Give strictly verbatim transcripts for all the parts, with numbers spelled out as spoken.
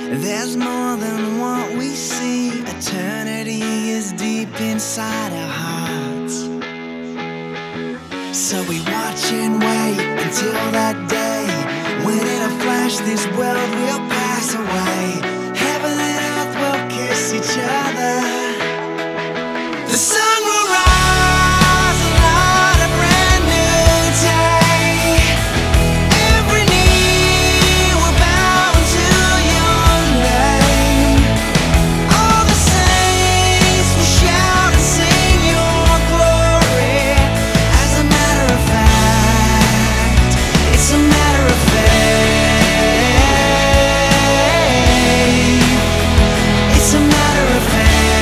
There's more than what we see. Eternity is deep inside our hearts. So we watch and wait until that day when in a flash this world will pass away. Heaven and earth will kiss each other. The sun will rise and light a brand new day. Every knee will bow to your name. All the saints will shout and sing your glory. As a matter of fact, it's a matter of faith. It's a matter of faith.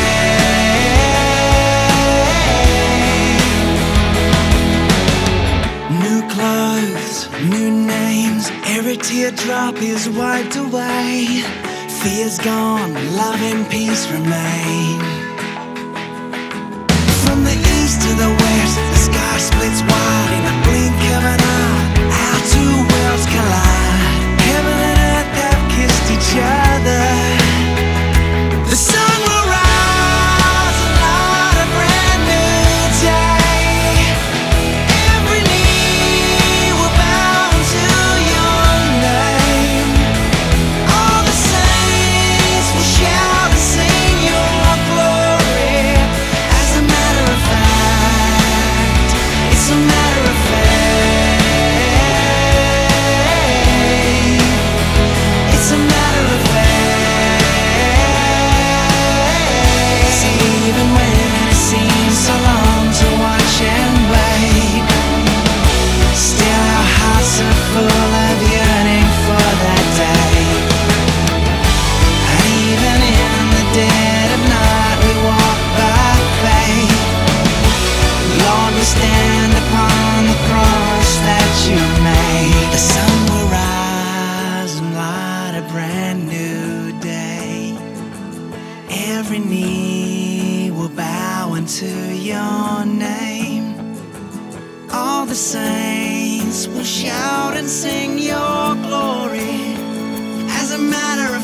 New clothes, new names, every teardrop is wiped away. Fear's gone, love and peace remain. From the east to the west, the sky splits wide. In the blink of an eye, our two worlds collide. Heaven and earth have kissed each other. The sun will rise and light a brand new day. Every knee will bow to your name. All the saints will shout and sing your glory. As a matter of fact, it's a matter of faith. It's a matter of faith. See, even when it seems so long to watch and wait, still our hearts are full of yearning for that day. And even in the dead of night we walk by faith. Lord, we stand upon the cross that you made. The sun will rise and light a brand new day. Every knee will bow unto your name. All the saints will shout and sing your glory. As a matter of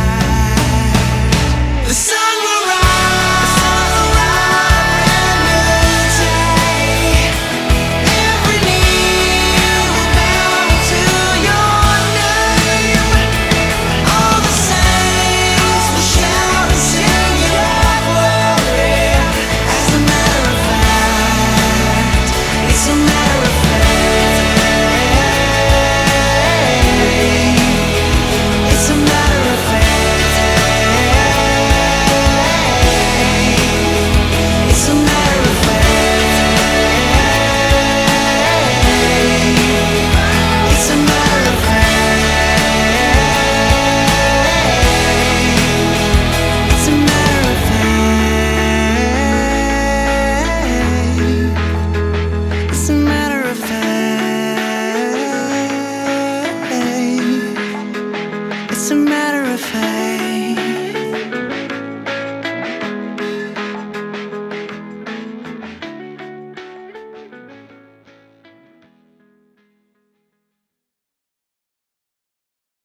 fact, the sun will rise, brand new day. Every knee will bow to your name. All the saints will shout and sing your glory. As a matter of fact, it's a matter of faith. It's a matter of faith. It's a matter of faith. It's a matter of faith. It's a matter of faith. It's a matter of faith. It's a matter of faith.